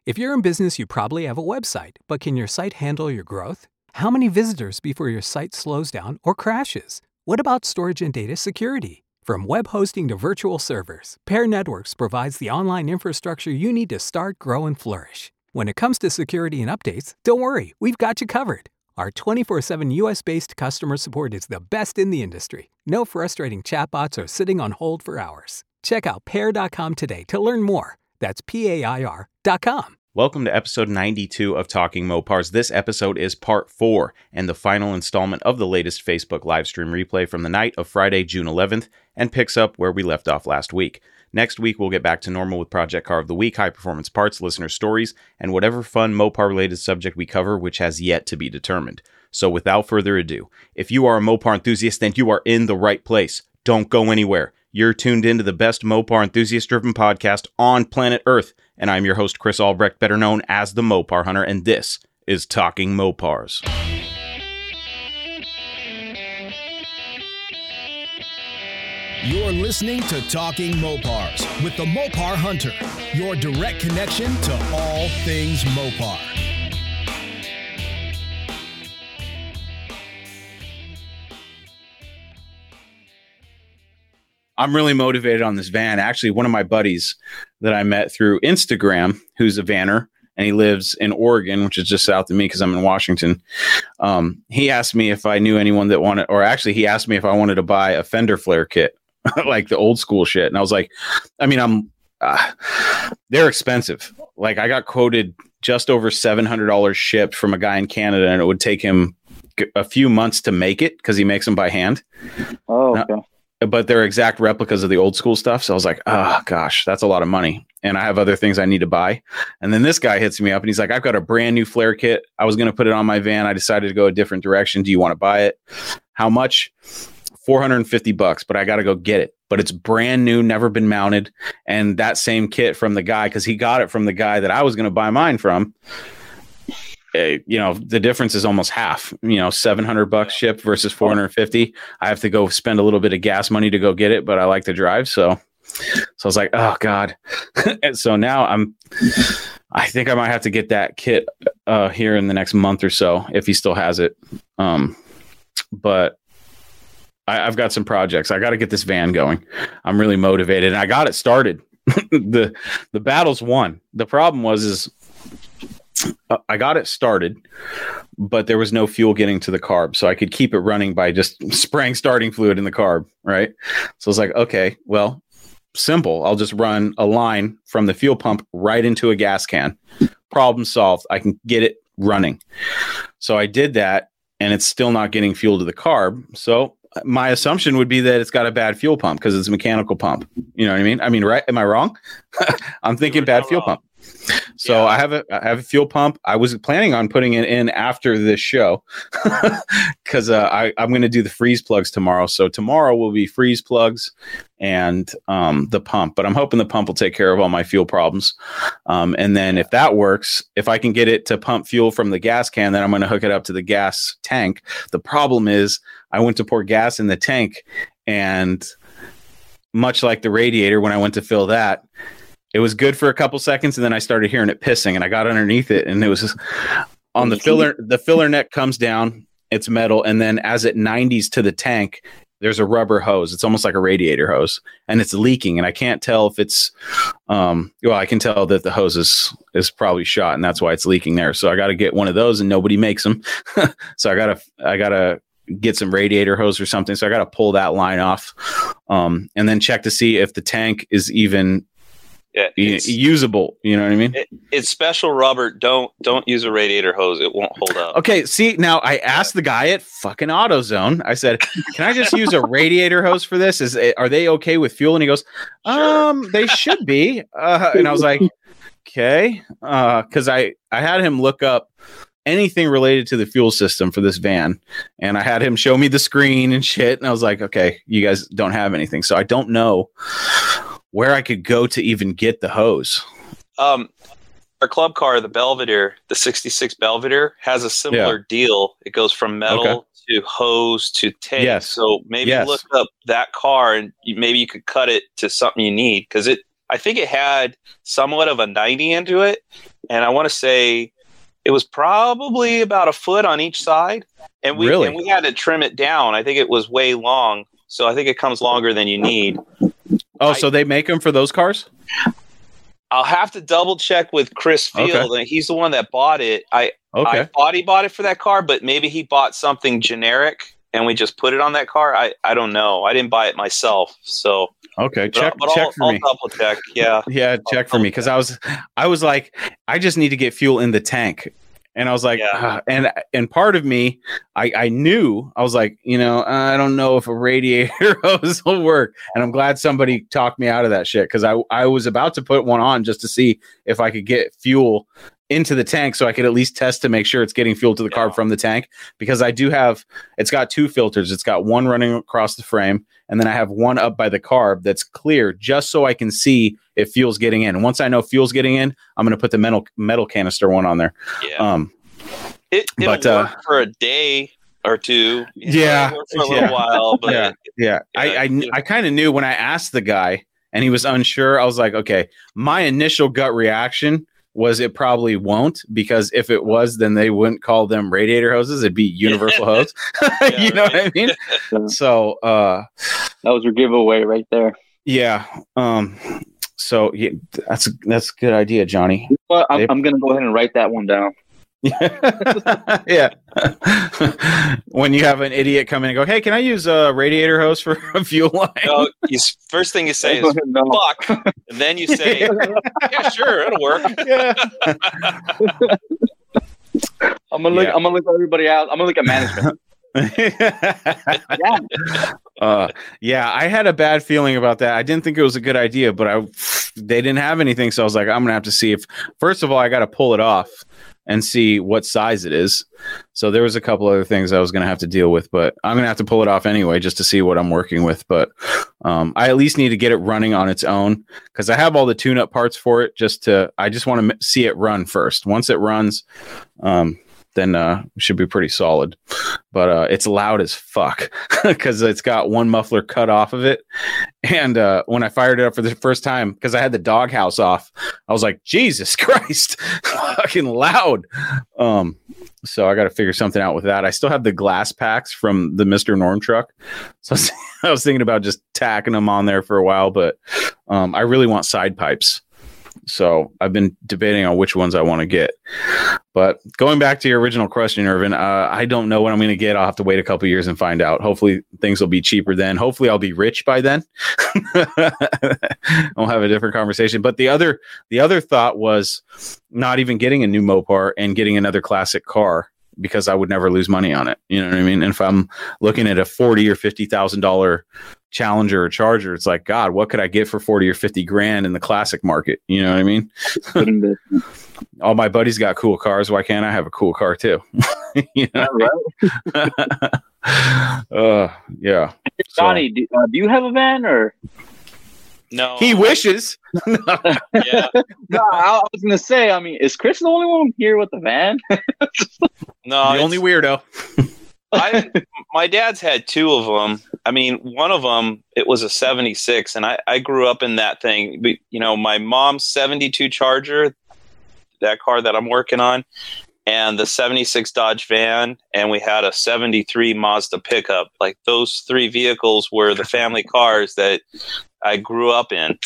If you're in business, you probably have a website, but can your site handle your growth? How many visitors before your site slows down or crashes? What about storage and data security? From web hosting to virtual servers, Pair Networks provides the online infrastructure you need to start, grow, and flourish. When it comes to security and updates, don't worry, we've got you covered. Our 24/7 US-based customer support is the best in the industry. No frustrating chatbots or sitting on hold for hours. Check out pair.com today to learn more. That's PAIR.com. Welcome to episode 92 of Talking Mopars. This episode is part 4 and the final installment of the latest Facebook livestream replay from the night of Friday, June 11th, and picks up where we left off last week. Next week, we'll get back to normal with Project Car of the Week, high-performance parts, listener stories, and whatever fun Mopar-related subject we cover, which has yet to be determined. So without further ado, if you are a Mopar enthusiast, then you are in the right place. Don't go anywhere. You're tuned into the best Mopar enthusiast-driven podcast on planet Earth, and I'm your host, Chris Albrecht, better known as the Mopar Hunter, and this is Talking Mopars. You're listening to Talking Mopars with the Mopar Hunter, your direct connection to all things Mopar. I'm really motivated on this van. Actually, one of my buddies that I met through Instagram, who's a vanner, and he lives in Oregon, which is just south of me because I'm in Washington. He asked me if I knew anyone that wanted, or actually he asked me if I wanted to buy a fender flare kit, like the old school shit. And I was like, they're expensive. Like I got quoted just over $700 shipped from a guy in Canada, and it would take him a few months to make it because he makes them by hand. Oh, okay. But they're exact replicas of the old school stuff. So I was like, oh gosh, that's a lot of money. And I have other things I need to buy. And then this guy hits me up and he's like, I've got a brand new flare kit. I was going to put it on my van. I decided to go a different direction. Do you want to buy it? How much? $450, but I got to go get it. But it's brand new, never been mounted. And that same kit from the guy, because he got it from the guy that I was going to buy mine from. The difference is almost half, $700 shipped versus $450. I have to go spend a little bit of gas money to go get it, but I like to drive. So I was like, oh God. And so now I think I might have to get that kit here in the next month or so, if he still has it. But I've got some projects. I got to get this van going. I'm really motivated and I got it started. The battle's won. The problem was I got it started, but there was no fuel getting to the carb. So I could keep it running by just spraying starting fluid in the carb. Right. So I was like, okay, well, simple. I'll just run a line from the fuel pump right into a gas can. Problem solved. I can get it running. So I did that and it's still not getting fuel to the carb. So my assumption would be that it's got a bad fuel pump because it's a mechanical pump. You know what I mean? I mean, right. Am I wrong? I'm thinking bad fuel pump. So yeah. I have a fuel pump. I was planning on putting it in after this show because I'm going to do the freeze plugs tomorrow. So tomorrow will be freeze plugs and the pump. But I'm hoping the pump will take care of all my fuel problems. And then if that works, if I can get it to pump fuel from the gas can, then I'm going to hook it up to the gas tank. The problem is I went to pour gas in the tank, and much like the radiator, when I went to fill that, it was good for a couple seconds, and then I started hearing it pissing, and I got underneath it, and it was just on the filler. The filler neck comes down, it's metal, and then as it 90s to the tank, there's a rubber hose. It's almost like a radiator hose, and it's leaking, and I can't tell if it's I can tell that the hose is probably shot, and that's why it's leaking there. So I got to get one of those, and nobody makes them. So I gotta get some radiator hose or something. So I got to pull that line off, and then check to see if the tank is even usable. You know what I mean? It's special rubber. Don't use a radiator hose. It won't hold up. Okay. See, now I asked the guy at fucking AutoZone, I said, can I just use a radiator hose for this? Are they okay with fuel? And he goes, sure. They should be. And I was like, okay. Cause I had him look up anything related to the fuel system for this van, and I had him show me the screen and shit. And I was like, okay, you guys don't have anything. So I don't know where I could go to even get the hose. Our club car, the Belvedere, the 66 Belvedere, has a similar deal. It goes from metal to hose to tank. Yes. So maybe look up that car and maybe you could cut it to something you need, because I think it had somewhat of a 90 into it. And I want to say it was probably about a foot on each side. And we had to trim it down. I think it was way long. So I think it comes longer than you need. Oh, so they make them for those cars? I'll have to double check with Chris Field. Okay. And he's the one that bought it. I thought he bought it for that car, but maybe he bought something generic and we just put it on that car. I don't know. I didn't buy it myself. So okay, check for me. I'll double check. Yeah. Yeah, check for me, because I was like, I just need to get fuel in the tank. And I was like, and part of me, I knew, I was like, I don't know if a radiator hose will work. And I'm glad somebody talked me out of that shit, because I was about to put one on just to see if I could get fuel into the tank so I could at least test to make sure it's getting fuel to the carb from the tank, because it's got 2 filters. It's got one running across the frame, and then I have one up by the carb that's clear, just so I can see if fuel's getting in. And once I know fuel's getting in, I'm going to put the metal canister one on there. Yeah. It'll work for a day or two. Yeah. For a little while. But I kind of knew when I asked the guy and he was unsure. I was like, okay, my initial gut reaction was it probably won't, because if it was, then they wouldn't call them radiator hoses. It'd be universal hose. You know what I mean? So that was your giveaway right there. Yeah. So that's a good idea, Johnny. Well, I'm going to go ahead and write that one down. Yeah. When you have an idiot come in and go, hey, can I use a radiator hose for a fuel line? No, first thing you say is fuck. And then you say, yeah, sure, it'll work. Yeah. I'm gonna look everybody out. I'm gonna look at management. Yeah, I had a bad feeling about that. I didn't think it was a good idea, but they didn't have anything, so I was like, I'm gonna have to see if, first of all, I got to pull it off and see what size it is. So there was a couple other things I was going to have to deal with, but I'm going to have to pull it off anyway, just to see what I'm working with. But I at least need to get it running on its own, because I have all the tune-up parts for it. I just want to see it run first. Once it runs, then it should be pretty solid. But it's loud as fuck, because it's got one muffler cut off of it. And when I fired it up for the first time, because I had the doghouse off, I was like, Jesus Christ, fucking loud. So I got to figure something out with that. I still have the glass packs from the Mr. Norm truck. So I was thinking about just tacking them on there for a while, but I really want side pipes. So I've been debating on which ones I want to get. But going back to your original question, Irvin, I don't know what I'm going to get. I'll have to wait a couple years and find out. Hopefully things will be cheaper then. Hopefully I'll be rich by then. I'll have a different conversation. But the other thought was not even getting a new Mopar and getting another classic car, because I would never lose money on it. You know what I mean? And if I'm looking at a $40,000 or $50,000 Challenger or Charger, it's like, God, what could I get for 40 or 50 grand in the classic market? You know what I mean? All my buddies got cool cars. Why can't I have a cool car too? You know? Right. Yeah. Johnny, do you have a van or? No. He wishes. Yeah. No, I was gonna say, I mean, is Chris the only one here with the van? No, the only weirdo. My dad's had 2 of them. I mean, one of them, it was a 76, and I grew up in that thing. But, my mom's 72 Charger, that car that I'm working on, and the 76 Dodge van, and we had a 73 Mazda pickup. Like, those 3 vehicles were the family cars that I grew up in,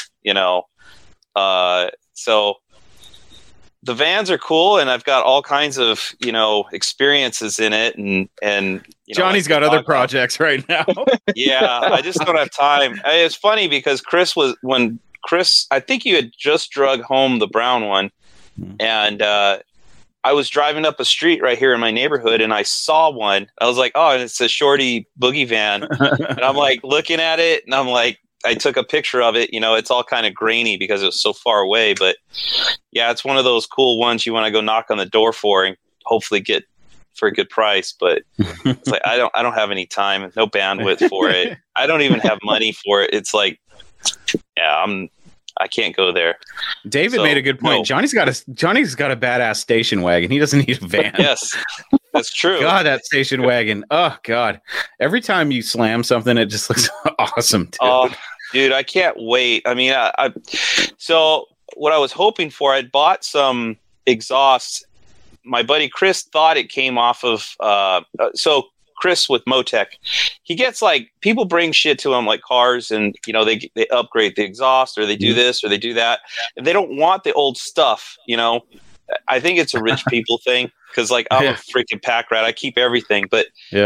so the vans are cool, and I've got all kinds of, experiences in it. And Johnny's got other projects right now. Yeah, I just don't have time. It's funny because I think you had just drug home the brown one, and I was driving up a street right here in my neighborhood, and I saw one. I was like, oh, and it's a Shorty boogie van. And I'm like looking at it, and I'm like, I took a picture of it. It's all kind of grainy because it was so far away. But yeah, it's one of those cool ones you want to go knock on the door for and hopefully get for a good price. But it's like, I don't have any time, no bandwidth for it. I don't even have money for it. It's like, yeah, I can't go there. David made a good point. No. Johnny's got a badass station wagon. He doesn't need a van. Yes, that's true. God, that station wagon. Oh God. Every time you slam something, it just looks awesome, dude. Dude, I can't wait. I mean, so what I was hoping for, I'd bought some exhausts. My buddy Chris thought it came off of, so Chris with Motec, he gets like, people bring shit to him like cars, and you know, they upgrade the exhaust, or they do this or they do that, and they don't want the old stuff, you know. I think it's a rich people thing, because like I'm a freaking pack rat. I keep everything, but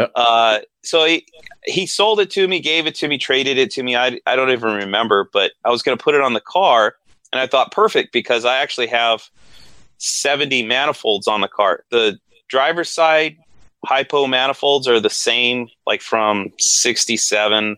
so he sold it to me, gave it to me, traded it to me. I don't even remember, but I was going to put it on the car, and I thought perfect, because I actually have 70 manifolds on the car. The driver's side hypo manifolds are the same, like from 68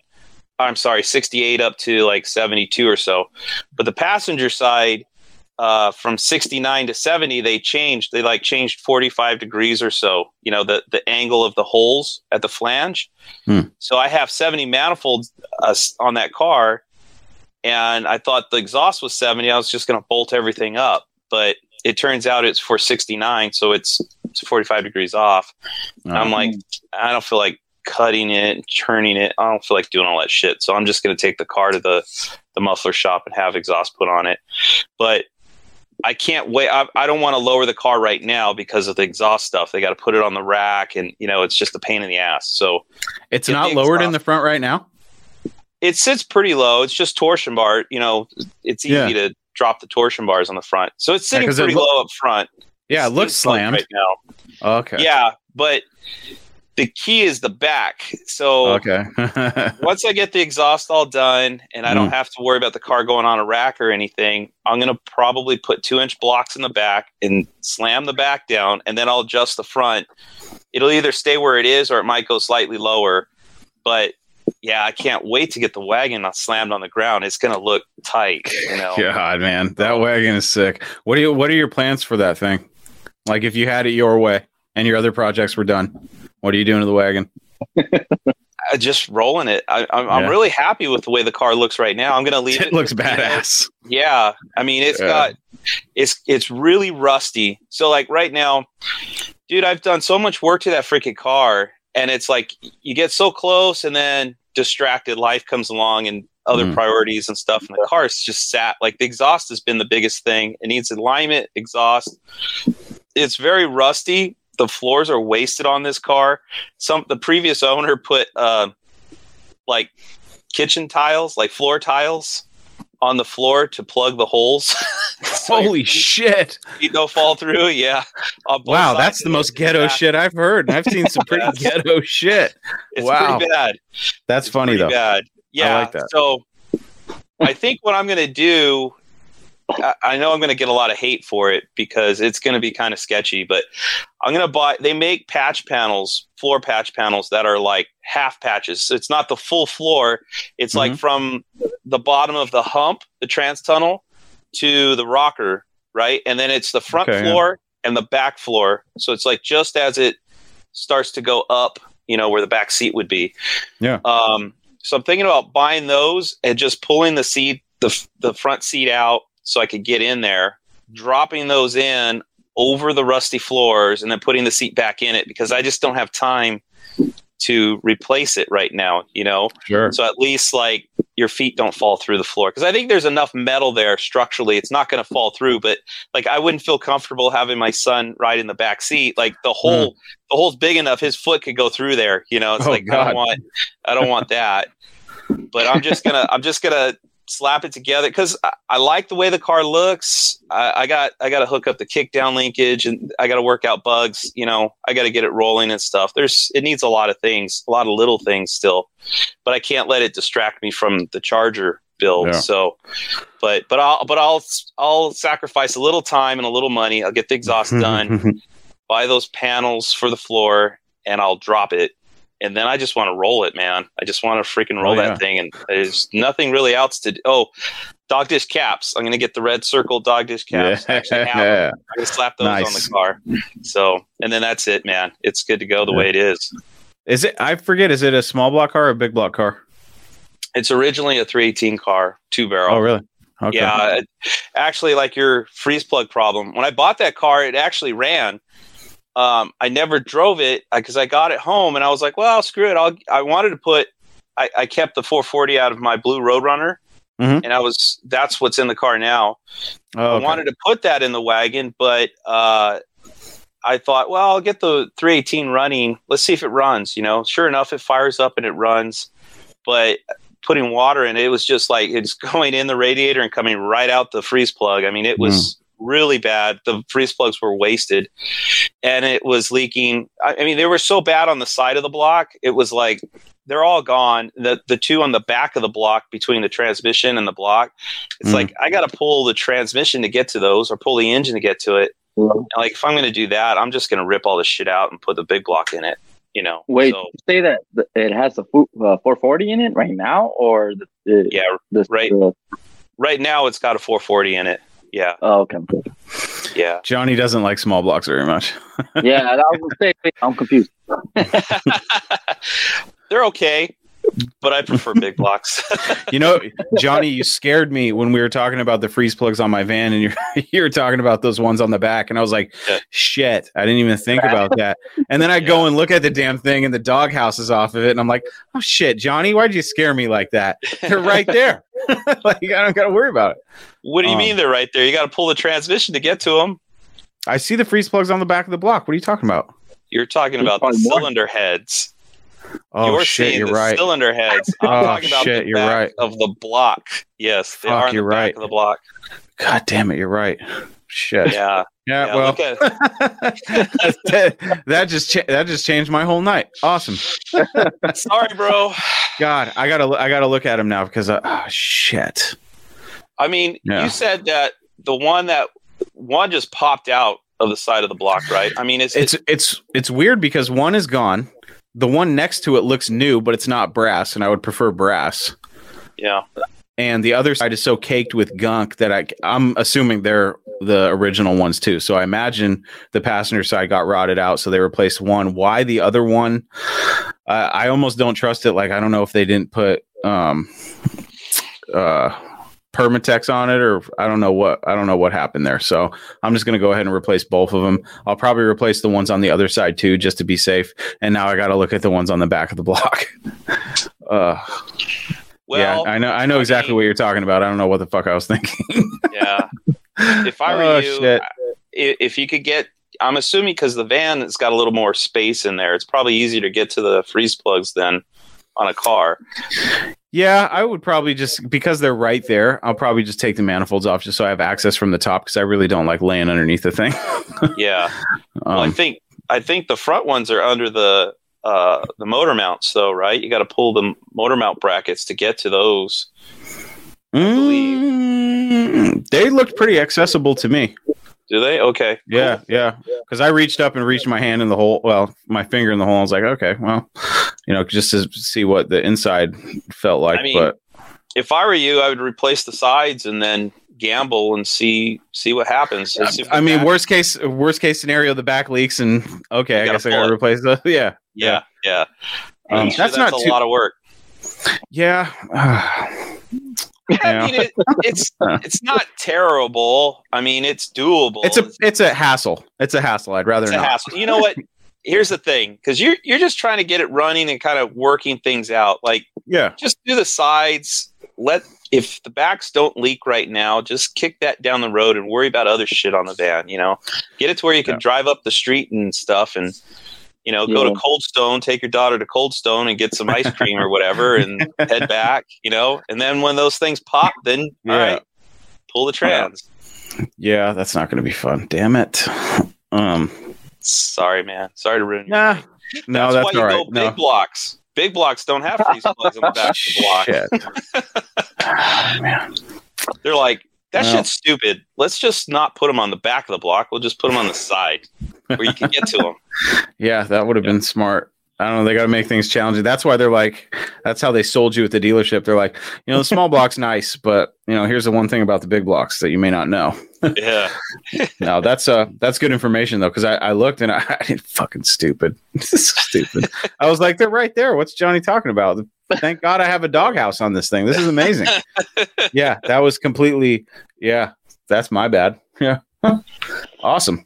up to like 72 or so. But the passenger side, from 69 to 70, they changed 45 degrees or so, you know, the angle of the holes at the flange. So I have 70 manifolds on that car, and I thought the exhaust was 70. I was just going to bolt everything up, but it turns out it's for 69, so it's 45 degrees off. I'm like, I don't feel like cutting it and turning it. I don't feel like doing all that shit. So I'm just going to take the car to the muffler shop and have exhaust put on it. But I can't wait. I don't want to lower the car right now because of the exhaust stuff. They got to put it on the rack, and you know, it's just a pain in the ass. So it's not lowered in the front right now. It sits pretty low. It's just torsion bar. You know, it's easy to drop the torsion bars on the front. So it's sitting pretty low up front. Yeah, it looks slammed right now. Okay. Yeah, but the key is the back. So once I get the exhaust all done and I don't have to worry about the car going on a rack or anything, I'm going to probably put 2-inch blocks in the back and slam the back down, and then I'll adjust the front. It'll either stay where it is or it might go slightly lower. But yeah, I can't wait to get the wagon slammed on the ground. It's going to look tight, you know. God, man, that wagon is sick. What are your plans for that thing? Like, if you had it your way and your other projects were done, what are you doing to the wagon? Just rolling it. I'm really happy with the way the car looks right now. I'm going to leave it. It looks badass. Yeah. I mean, it's really rusty. So like right now, dude, I've done so much work to that freaking car, and it's like you get so close and then distracted, life comes along and other priorities and stuff, and the car is just sat. Like the exhaust has been the biggest thing. It needs alignment, exhaust. It's very rusty. The floors are wasted on this car. The previous owner put like kitchen tiles, like floor tiles on the floor to plug the holes. Holy shit. You don't fall through. Yeah. Wow. That's the most ghetto shit I've heard. I've seen some pretty ghetto shit. It's pretty bad. That's funny though. Bad. Yeah. I like that. So I think what I'm going to do, I know I'm going to get a lot of hate for it because it's going to be kind of sketchy, but I'm going to they make patch panels, floor patch panels that are like half patches. So it's not the full floor. It's like from the bottom of the hump, the trans tunnel, to the rocker, right? And then it's the front floor and the back floor. So it's like just as it starts to go up, you know, where the back seat would be. Yeah. So I'm thinking about buying those and just pulling the seat, the front seat out, so I could get in there, dropping those in over the rusty floors, and then putting the seat back in it, because I just don't have time to replace it right now, you know? Sure. So at least like your feet don't fall through the floor, because I think there's enough metal there structurally. It's not going to fall through, but like I wouldn't feel comfortable having my son ride in the back seat. Like the hole's big enough, his foot could go through there, you know? It's God. I don't want that. But I'm just gonna slap it together because I like the way the car looks. I got to hook up the kick down linkage, and I got to work out bugs. You know, I got to get it rolling and stuff. It needs a lot of things, a lot of little things still, but I can't let it distract me from the Charger build. Yeah. So, but I'll sacrifice a little time and a little money. I'll get the exhaust done, buy those panels for the floor, and I'll drop it. And then I just want to roll it, man. I just want to freaking roll that thing. And there's nothing really else to do. Oh, dog dish caps. I'm going to get the red circle dog dish caps. Yeah. I'm going to slap those on the car. So, and then that's it, man. It's good to go the way it is. Is it? I forget. Is it a small block car or a big block car? It's originally a 318 car, 2-barrel. Oh, really? Okay. Yeah. Actually, like your freeze plug problem. When I bought that car, it actually ran. I never drove it because I got it home and I was like, well, screw it. I wanted to put I kept the 440 out of my blue Roadrunner, and that's what's in the car now. Oh, okay. I wanted to put that in the wagon, but I thought, well, I'll get the 318 running. Let's see if it runs. Sure enough, it fires up and it runs. But putting water in it, it was just like it's going in the radiator and coming right out the freeze plug. I mean, it was really bad. The freeze plugs were wasted, and it was leaking. I mean, they were so bad on the side of the block. It was like they're all gone. The two on the back of the block between the transmission and the block, it's like I got to pull the transmission to get to those, or pull the engine to get to it. And like if I'm going to do that, I'm just going to rip all this shit out and put the big block in it. Wait, you say that it has a 440 in it right now, or right now it's got a 440 in it. Yeah. Oh, okay. Yeah. Johnny doesn't like small blocks very much. Yeah, I was gonna say, I'm confused. They're okay, but I prefer big blocks. Johnny, you scared me when we were talking about the freeze plugs on my van, and you were talking about those ones on the back, and I was like, shit, I didn't even think about that. And then I go and look at the damn thing, and the doghouse is off of it, and I'm like, oh shit, Johnny, why'd you scare me like that? They're right there. Like, I don't gotta worry about it. What do you mean they're right there? You got to pull the transmission to get to them. I see the freeze plugs on the back of the block. What are you talking about? You're talking about the cylinder heads. Oh, shit, you're right. Cylinder heads. I'm talking about the back of the block. Yes, they are on the back of the block. God damn it, you're right. Shit. Yeah. Well, that just changed my whole night. Awesome. Sorry, bro. God, I gotta look at him now because shit. I mean, you said that the one just popped out of the side of the block, right? I mean, it's weird because one is gone. The one next to it looks new, but it's not brass, and I would prefer brass. Yeah. And the other side is so caked with gunk that I'm assuming they're the original ones too. So I imagine the passenger side got rotted out, so they replaced one. Why the other one? I almost don't trust it. Like, I don't know if they didn't put Permatex on it, or I don't know what happened there. So I'm just going to go ahead and replace both of them. I'll probably replace the ones on the other side too, just to be safe. And now I got to look at the ones on the back of the block. Well, yeah, I know exactly what you're talking about. I don't know what the fuck I was thinking. Yeah. If I were you, if you could get, I'm assuming because the van has got a little more space in there, it's probably easier to get to the freeze plugs than on a car. Yeah, I would probably just, because they're right there, I'll probably just take the manifolds off just so I have access from the top, because I really don't like laying underneath the thing. Yeah. Well, I think the front ones are under the motor mounts, though, right? You got to pull the motor mount brackets to get to those. I believe. They looked pretty accessible to me. Do they? Okay. Yeah, cool. Yeah. Because I reached up and reached my hand in the hole. Well, my finger in the hole. I was like, okay, well, just to see what the inside felt like. I mean, but if I were you, I would replace the sides and then gamble and see what happens. I mean, worst case scenario, the back leaks, and okay, I guess I gotta replace the. Yeah. That's not a lot of work. Yeah. I mean, it's not terrible. I mean, it's doable. It's a hassle. It's a hassle. I'd rather not. Hassle. You know what? Here's the thing, because you're just trying to get it running and kind of working things out. Like, just do the sides. If the backs don't leak right now, just kick that down the road and worry about other shit on the van. Get it to where you can drive up the street and stuff, and go to Cold Stone, take your daughter to Cold Stone and get some ice cream or whatever, and head back. And then when those things pop, then all right, pull the trans. Yeah, that's not going to be fun. Damn it. Sorry, man. Sorry to ruin your night. No, that's why all you right. go big blocks. Big blocks don't have freeze plugs on the back of the block. Man. They're like, shit's stupid. Let's just not put them on the back of the block. We'll just put them on the side where you can get to them. Yeah, that would have been smart. I don't know. They got to make things challenging. That's why they're like, that's how they sold you at the dealership. They're like, the small block's nice, but here's the one thing about the big blocks that you may not know. Yeah. No, that's good information though, because I looked and I did fucking stupid. This is stupid. I was like, they're right there. What's Johnny talking about? Thank God I have a doghouse on this thing. This is amazing. Yeah, that was completely. Yeah, that's my bad. Yeah. Awesome.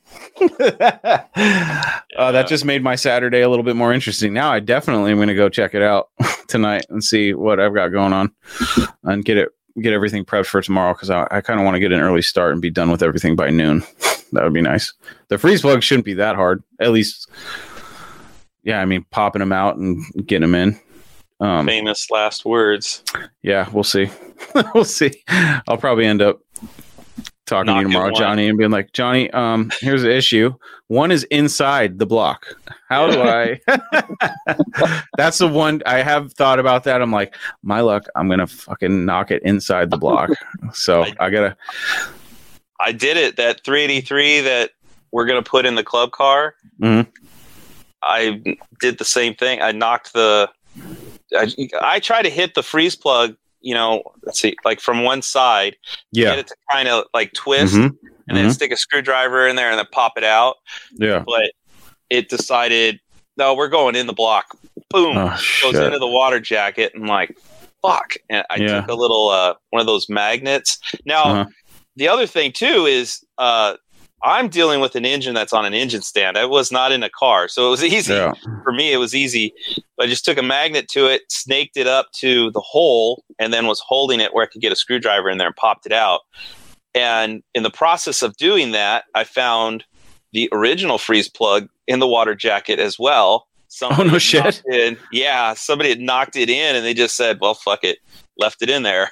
That just made my Saturday a little bit more interesting. Now I definitely am going to go check it out tonight and see what I've got going on and get everything prepped for tomorrow, because I kind of want to get an early start and be done with everything by noon. That would be nice. The freeze plug shouldn't be that hard. At least, yeah, I mean, popping them out and getting them in. Famous last words. Yeah, we'll see. We'll see. I'll probably end up talking to you tomorrow, Johnny, and being like, Johnny, here's the issue. One is inside the block. How do I? That's the one I have thought about that. I'm like, my luck, I'm going to fucking knock it inside the block. So I did it. That 383 that we're going to put in the club car. Mm-hmm. I did the same thing. I knocked I try to hit the freeze plug, let's see, like from one side, get it to kind of like twist, and then stick a screwdriver in there and then pop it out. Yeah. But it decided, no, we're going in the block. Boom. Goes into the water jacket, and like, fuck. And I took a little, one of those magnets. Now, the other thing too is, I'm dealing with an engine that's on an engine stand. I was not in a car, so it was easy. Yeah. For me, it was easy. I just took a magnet to it, snaked it up to the hole, and then was holding it where I could get a screwdriver in there and popped it out. And in the process of doing that, I found the original freeze plug in the water jacket as well. Somebody no shit. Somebody had knocked it in, and they just said, well, fuck it. Left it in there.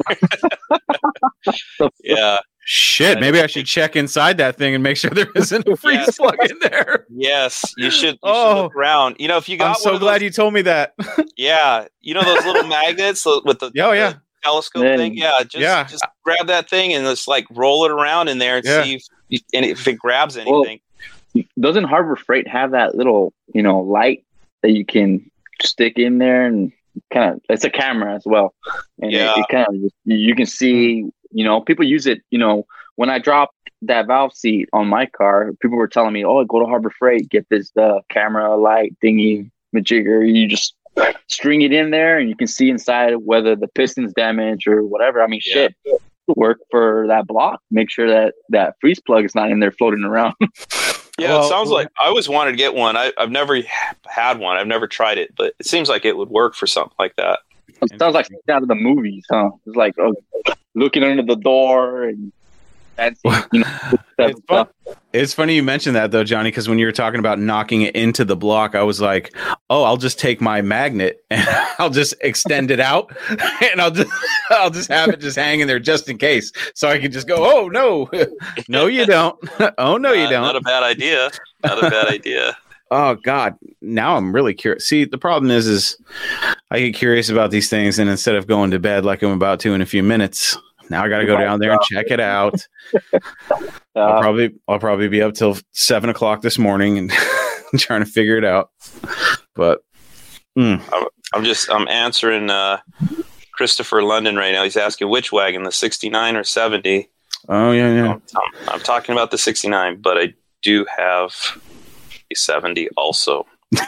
Yeah. Shit, maybe I should check inside that thing and make sure there isn't a freeze plug in there. Yes, you should look around. If you got I'm so glad you told me that. Yeah, those little magnets with the the telescope thing. Yeah, just grab that thing and just like roll it around in there and see if it grabs anything. Well, doesn't Harbor Freight have that little light that you can stick in there, and kind of it's a camera as well, and it kind of you can see. People use it. When I dropped that valve seat on my car, people were telling me, "Oh, go to Harbor Freight, get this camera light thingy majigger. You just string it in there, and you can see inside whether the piston's damaged or whatever." I mean, shit, work for that block. Make sure that freeze plug is not in there floating around. Yeah, it sounds like I always wanted to get one. I've never had one. I've never tried it, but it seems like it would work for something like that. It sounds like something out of the movies, huh? It's like looking under the door and fancy, It's funny you mentioned that though, Johnny, because when you were talking about knocking it into the block, I was like, oh, I'll just take my magnet and I'll just extend it out and I'll just have it just hanging there just in case. So I can just go, oh no, no, you don't. Oh no, you don't. Not a bad idea. Not a bad idea. Oh God! Now I'm really curious. See, the problem is I get curious about these things, and instead of going to bed like I'm about to in a few minutes, now I got to go down there and check it out. I'll probably be up till 7 o'clock this morning and trying to figure it out. But I'm answering Christopher London right now. He's asking which wagon, the 69 or 70. Oh yeah. I'm talking about the 69, but I do have 70 also.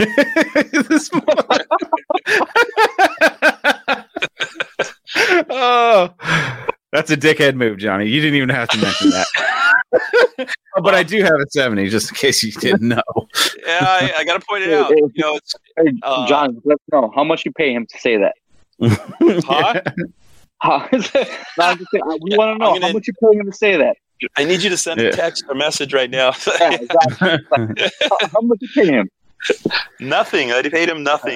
Oh, that's a dickhead move, Johnny. You didn't even have to mention that. But I do have a 70, just in case you didn't know. Yeah, I got to point it out. John, let's know how much you pay him to say that. Huh? We want to know how much you pay him to say that. I need you to send a text or message right now. Yeah, exactly. How much you pay him? Nothing. I paid him nothing.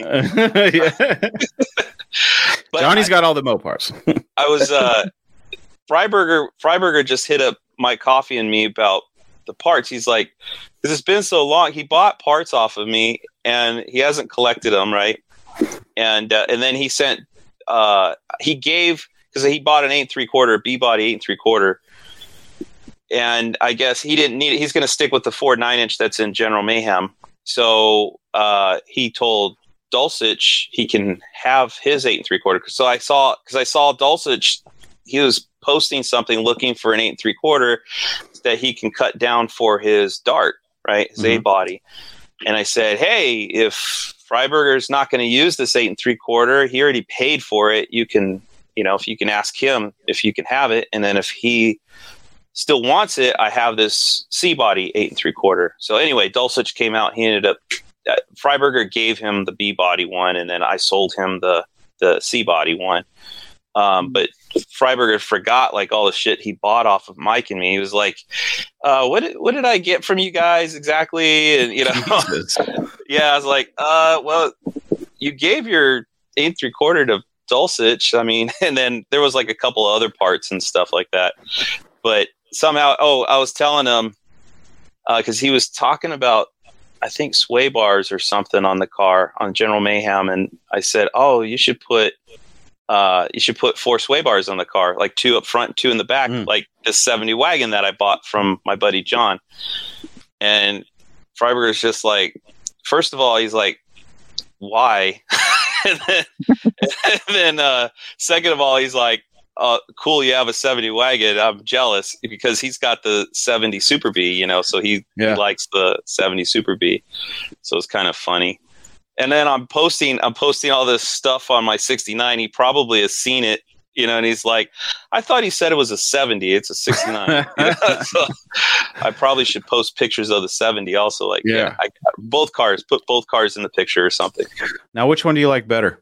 But Johnny's got all the Mopars. I was Freiberger just hit up my coffee and me about the parts. He's like, because it's been so long. He bought parts off of me and he hasn't collected them, right? And then he sent he gave, because he bought an 8 3/4 B-body 8 3/4. And I guess he didn't need it. He's going to stick with the Ford 9-inch that's in General Mayhem. So he told Dulcich he can have his 8 3/4. So I saw Dulcich, he was posting something looking for an 8 3/4 that he can cut down for his Dart, right? His A-body. And I said, hey, if Freiberger's not going to use this 8 3/4, he already paid for it. You can, if you can ask him if you can have it. And then if he still wants it, I have this C-body 8 3/4. So anyway, Dulcich came out. He ended up, Freiberger gave him the B-body one, and then I sold him the C-body one. But Freiberger forgot like all the shit he bought off of Mike and me. He was like, what did I get from you guys exactly? And, you know, yeah, I was like, well, you gave your 8 3/4 to Dulcich. I mean, and then there was like a couple of other parts and stuff like that. But somehow, I was telling him, because he was talking about, I think, sway bars or something on the car on General Mayhem. And I said, oh, you should put 4 sway bars on the car, like 2 up front, 2 in the back, like this 70 wagon that I bought from my buddy John. And Freiberger's just like, first of all, he's like, why? and then second of all, he's like, cool, you have a 70 wagon. I'm jealous because he's got the 70 Super B, you know, so he likes the 70 Super B. So it's kind of funny. And then I'm posting all this stuff on my 69. He probably has seen it, you know, and he's like, I thought he said it was a 70. It's a 69. You know? So I probably should post pictures of the 70 also. Like, both cars, put both cars in the picture or something. Now, which one do you like better?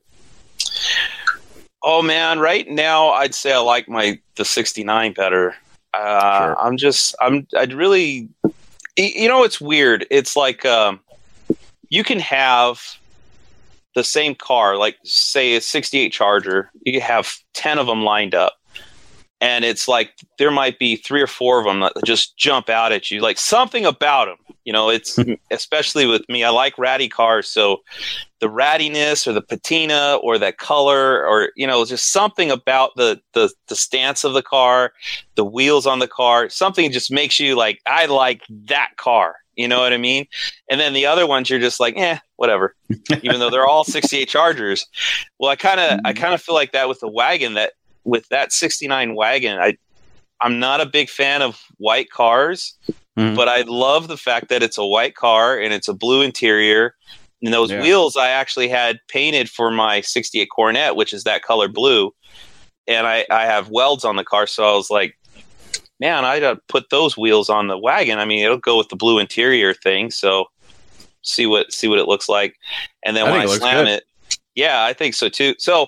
Oh man, right now I'd say I like the 69 better. Sure. I'd really, you know, it's weird. It's like, you can have the same car, like say a 68 Charger, you can have 10 of them lined up. And it's like, there might be 3 or 4 of them that just jump out at you, like something about them, you know, it's especially with me, I like ratty cars. So the rattiness or the patina or that color, or, you know, just something about the stance of the car, the wheels on the car, something just makes you like, I like that car. You know what I mean? And then the other ones, you're just like, whatever, even though they're all 68 Chargers. Well, I kind of feel like that with the wagon, that with that 69 wagon, I'm not a big fan of white cars, but I love the fact that it's a white car and it's a blue interior. And those wheels I actually had painted for my 68 Coronet, which is that color blue. And I have welds on the car. So I was like, man, I got to put those wheels on the wagon. I mean, it'll go with the blue interior thing. So see what it looks like. And then when I slam it, I think so too. So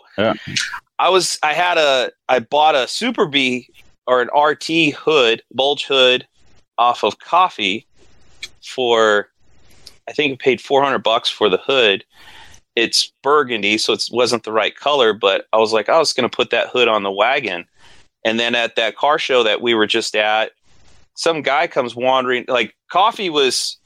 I bought a Super B or an RT hood, bulge hood off of Coffee for, I think I paid $400 for the hood. It's burgundy, so it wasn't the right color, but I was like, I was going to put that hood on the wagon. And then at that car show that we were just at, some guy comes wandering. Like Coffee was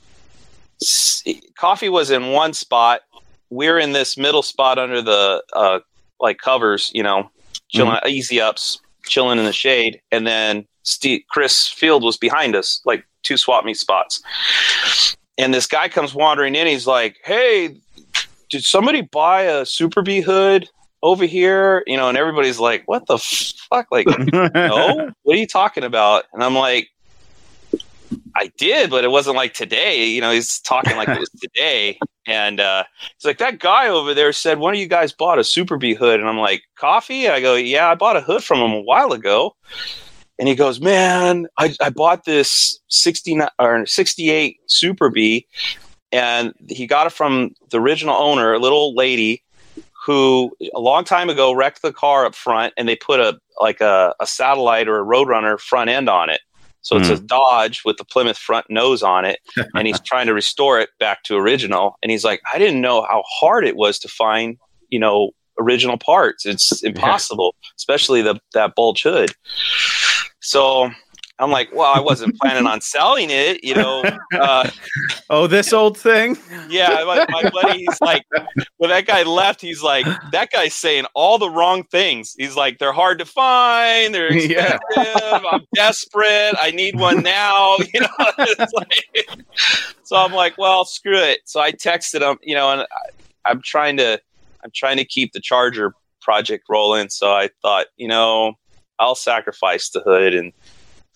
in one spot. We're in this middle spot under the like covers, you know, chilling, easy ups, chilling in the shade. And then Chris Field was behind us, like 2 swap meet spots. And this guy comes wandering in. He's like, "Hey, did somebody buy a Super B hood over here?" You know, and everybody's like, "What the fuck?" Like, no, what are you talking about? And I'm like, I did, but it wasn't like today. You know, he's talking like it was today. And he's like, that guy over there said, one of you guys bought a Super B hood. And I'm like, Coffee? And I go, yeah, I bought a hood from him a while ago. And he goes, man, I bought this 69 or 68 Super B. And he got it from the original owner, a little old lady, who a long time ago wrecked the car up front, and they put a satellite or a Roadrunner front end on it. So it's a Dodge with the Plymouth front nose on it, and he's trying to restore it back to original. And he's like, I didn't know how hard it was to find, you know, original parts. It's impossible, especially that bulge hood. So I'm like, well, I wasn't planning on selling it, you know. This old thing? Yeah, my buddy, he's like, when that guy left, he's like, that guy's saying all the wrong things. He's like, they're hard to find, they're expensive, I'm desperate, I need one now, you know. It's like, so I'm like, well, screw it. So I texted him, you know, and I'm trying to keep the Charger project rolling. So I thought, you know, I'll sacrifice the hood and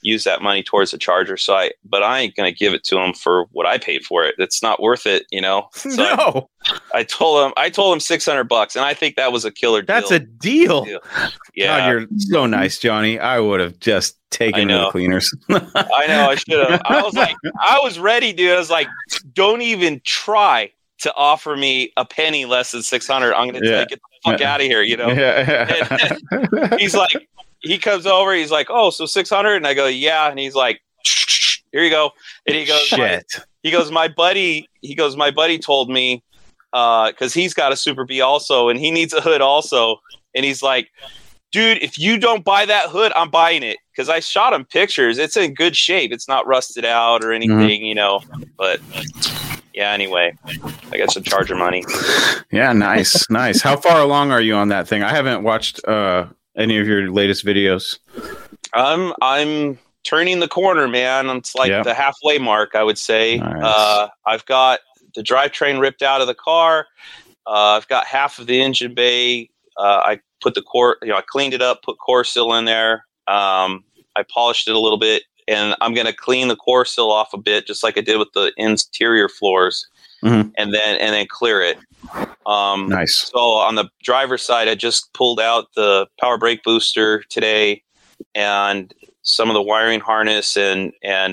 use that money towards the Charger. But I ain't going to give it to him for what I paid for it. It's not worth it, So no. I told him $600, and I think that was a killer deal. That's a deal. Yeah. God, you're so nice, Johnny. I would have just taken the cleaners. I know, I should have. I was ready, dude. I was like, don't even try to offer me a penny less than 600. I'm going to get the fuck out of here, Yeah. And he's like, he comes over, he's like, oh, so 600? And I go, yeah. And he's like, here you go. And he goes, shit. My buddy told me, because he's got a Super B also, and he needs a hood also. And he's like, dude, if you don't buy that hood, I'm buying it. Because I shot him pictures. It's in good shape. It's not rusted out or anything, But yeah, anyway, I got some Charger money. Yeah, nice. How far along are you on that thing? I haven't watched any of your latest videos. I'm turning the corner, man. It's like the halfway mark, I would say. Nice. I've got the drivetrain ripped out of the car. I've got half of the engine bay. I put the core, I cleaned it up, put core seal in there. I polished it a little bit, and I'm going to clean the core seal off a bit, just like I did with the interior floors, and then clear it. Nice. So on the driver's side, I just pulled out the power brake booster today, and some of the wiring harness, and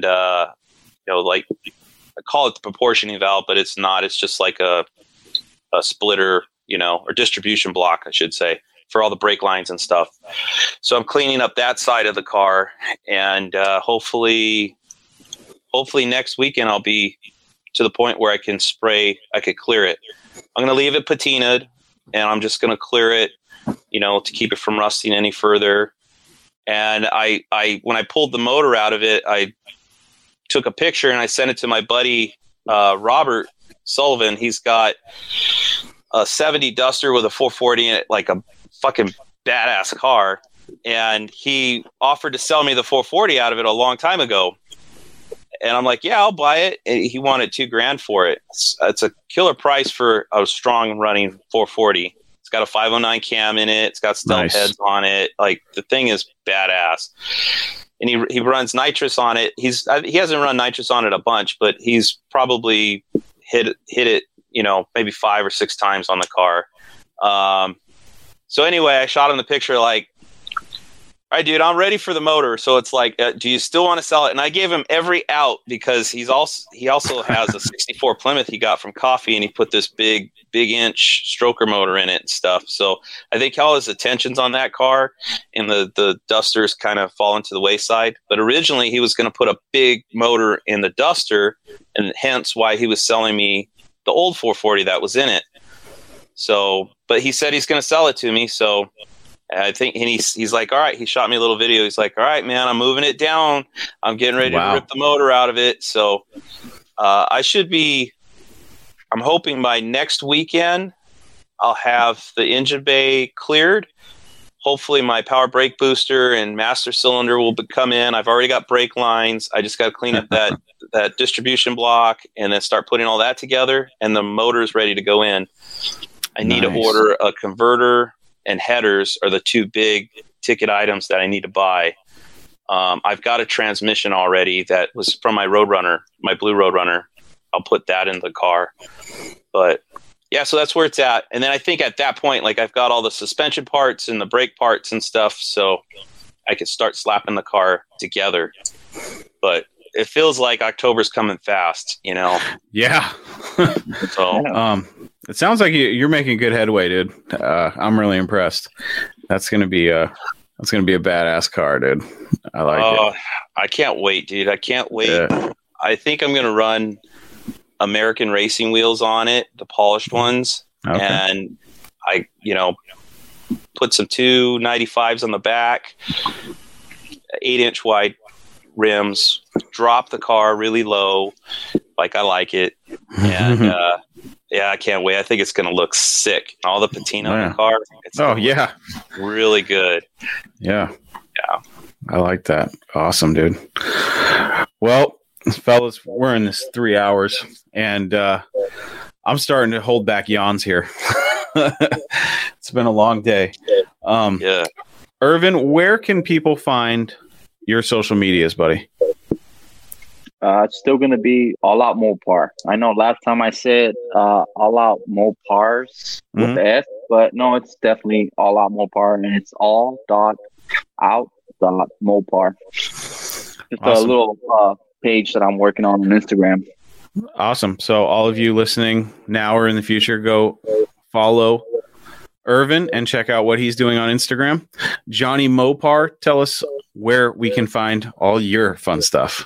like I call it the proportioning valve, but it's not. It's just like a splitter, or distribution block, I should say, for all the brake lines and stuff. So I'm cleaning up that side of the car, and hopefully next weekend I'll be to the point where I could clear it. I'm going to leave it patinaed, and I'm just going to clear it, to keep it from rusting any further. And when I pulled the motor out of it, I took a picture and I sent it to my buddy, Robert Sullivan. He's got a 70 Duster with a 440 in it, like a fucking badass car. And he offered to sell me the 440 out of it a long time ago. And I'm like, yeah, I'll buy it. And he wanted $2,000 for it. It's a killer price for a strong running 440. It's got a 509 cam in it. It's got stealth heads on it. Like, the thing is badass. And he runs nitrous on it. He hasn't run nitrous on it a bunch, but he's probably hit it, maybe 5 or 6 times on the car. So anyway, I shot him the picture like, all right, dude, I'm ready for the motor. So it's like, do you still want to sell it? And I gave him every out, because he also has a 64 Plymouth he got from Coffee, and he put this big inch stroker motor in it and stuff. So I think all his attention's on that car, and the Dusters kind of fallen to the wayside. But originally he was going to put a big motor in the Duster, and hence why he was selling me the old 440 that was in it. So, but he said he's going to sell it to me. So I think, and he's like, all right, he shot me a little video. He's like, all right, man, I'm moving it down. I'm getting ready to rip the motor out of it. So I'm hoping by next weekend I'll have the engine bay cleared. Hopefully my power brake booster and master cylinder will come in. I've already got brake lines. I just got to clean up that distribution block and then start putting all that together. And the motor is ready to go in. I need to order a converter, and headers are the 2 big ticket items that I need to buy. I've got a transmission already that was from my Roadrunner, my blue Roadrunner. I'll put that in the car. But yeah, so that's where it's at. And then I think at that point, like, I've got all the suspension parts and the brake parts and stuff, so I can start slapping the car together. But it feels like October's coming fast, Yeah. So it sounds like you're making good headway, dude. I'm really impressed. That's gonna be a badass car, dude. I like it. I can't wait, dude. I can't wait. Yeah. I think I'm gonna run American Racing wheels on it, the polished ones, and I, put some 295s on the back, 8-inch wide rims, drop the car really low, like I like it, and yeah, I can't wait. I think it's gonna look sick. All the patina on the car. Really good. Yeah. I like that. Awesome, dude. Well, fellas, we're in this 3 hours, and I'm starting to hold back yawns here. It's been a long day. Yeah. Irvin, where can people find your social medias, buddy? It's still going to be All Out Mopar. I know last time I said All Out Mopars with the S, but no, it's definitely All Out Mopar, and it's all.out.mopar. Just a little page that I'm working on Instagram. Awesome. So all of you listening now or in the future, go follow Irvin and check out what he's doing on Instagram. Johnny Mopar, tell us where we can find all your fun stuff.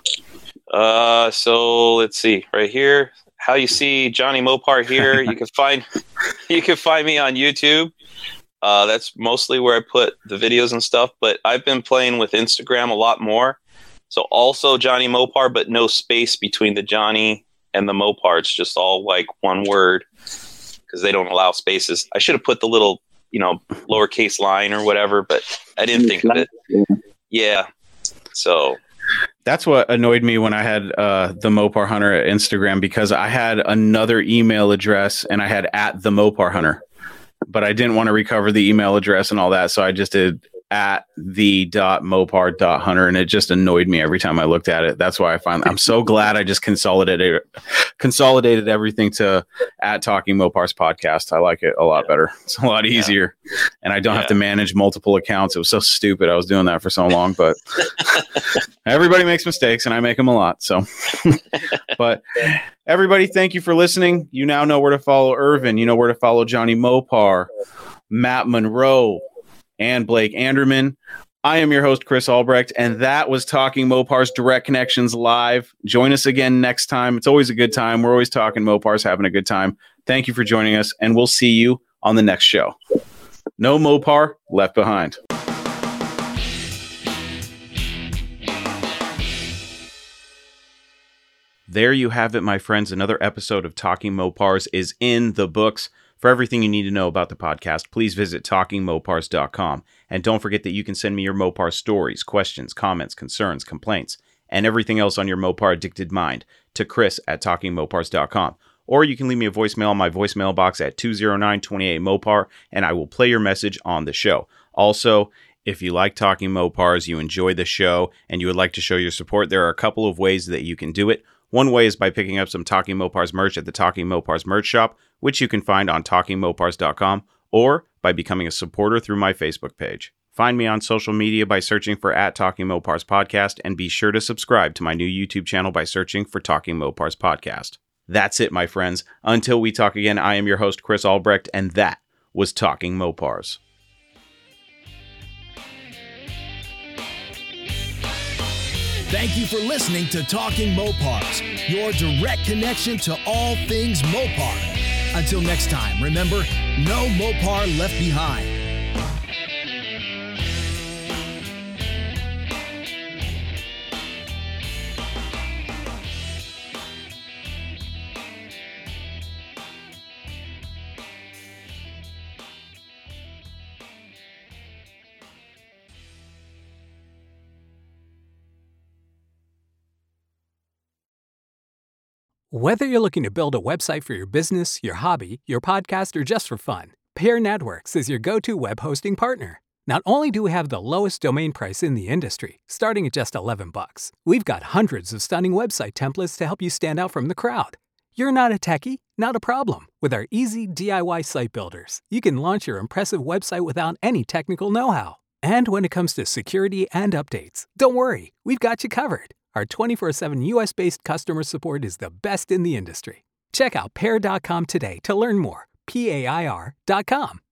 So let's see right here. How you see Johnny Mopar here? You can find me on YouTube. That's mostly where I put the videos and stuff. But I've been playing with Instagram a lot more. So also Johnny Mopar, but no space between the Johnny and the Mopar. It's just all like one word because they don't allow spaces. I should have put the little, lowercase line or whatever, but I didn't think of it. Yeah. So that's what annoyed me when I had the Mopar Hunter at Instagram, because I had another email address and I had at the Mopar Hunter, but I didn't want to recover the email address and all that. So I just did at the.mopar.hunter, and it just annoyed me every time I looked at it. That's why I'm so glad I just consolidated everything to at Talking Mopars Podcast. I like it a lot better. It's a lot easier, and I don't have to manage multiple accounts. It was so stupid. I was doing that for so long, but everybody makes mistakes, and I make them a lot. So, but everybody, thank you for listening. You now know where to follow Irvin. You know where to follow Johnny Mopar, Matt Monroe, and Blake Anderman. I am your host, Chris Albrecht, and that was Talking Mopars Direct Connections Live. Join us again next time. It's always a good time. We're always talking Mopars, having a good time. Thank you for joining us, and we'll see you on the next show. No Mopar left behind. There you have it, my friends. Another episode of Talking Mopars is in the books. For everything you need to know about the podcast, please visit TalkingMopars.com. And don't forget that you can send me your Mopar stories, questions, comments, concerns, complaints, and everything else on your Mopar addicted mind to Chris@TalkingMopars.com. Or you can leave me a voicemail on my voicemail box at 209-28-MOPAR, and I will play your message on the show. Also, if you like Talking Mopars, you enjoy the show, and you would like to show your support, there are a couple of ways that you can do it. One way is by picking up some Talking Mopars merch at the Talking Mopars merch shop, which you can find on TalkingMopars.com, or by becoming a supporter through my Facebook page. Find me on social media by searching for @Talking Mopars Podcast, and be sure to subscribe to my new YouTube channel by searching for Talking Mopars Podcast. That's it, my friends. Until we talk again, I am your host, Chris Albrecht, and that was Talking Mopars. Thank you for listening to Talking Mopars, your direct connection to all things Mopar. Until next time, remember, no Mopar left behind. Whether you're looking to build a website for your business, your hobby, your podcast, or just for fun, Pair Networks is your go-to web hosting partner. Not only do we have the lowest domain price in the industry, starting at just $11, we've got hundreds of stunning website templates to help you stand out from the crowd. You're not a techie? Not a problem. With our easy DIY site builders, you can launch your impressive website without any technical know-how. And when it comes to security and updates, don't worry, we've got you covered. Our 24/7 US-based customer support is the best in the industry. Check out pair.com today to learn more. PAIR.com.